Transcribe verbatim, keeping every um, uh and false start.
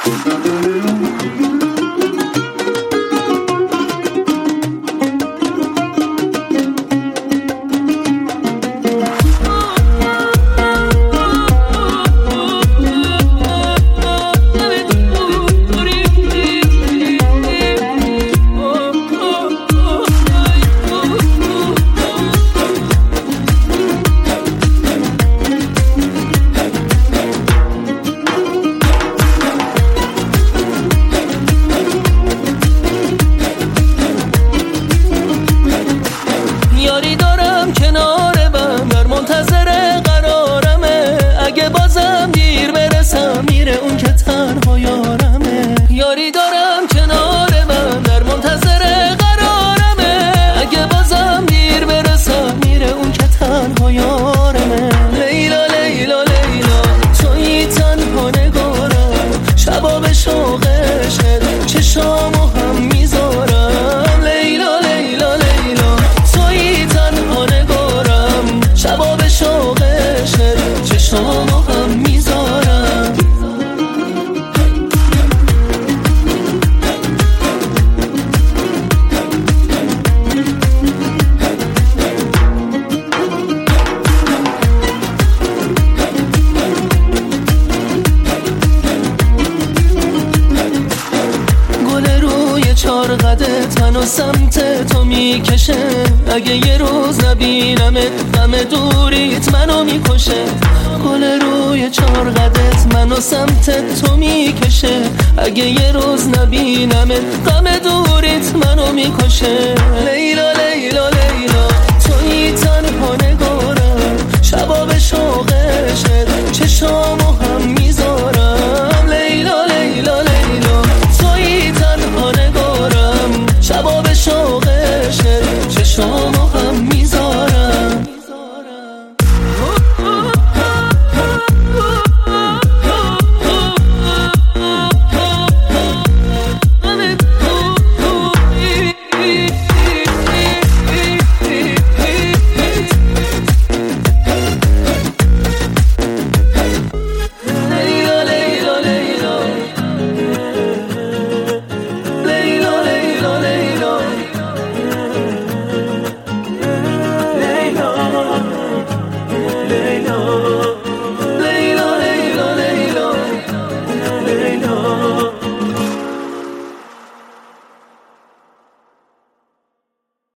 چار قدت منو سمت تو میکشه، اگه یه روز نبینمت غم دوریت منو میکشه. گل روی چار قدت منو سمت تو میکشه، اگه یه روز نبینمت غم دوریت منو میکشه. لیلا لیلا لیلا تویی تنها نگارم، شبا به شوق عشقت چشام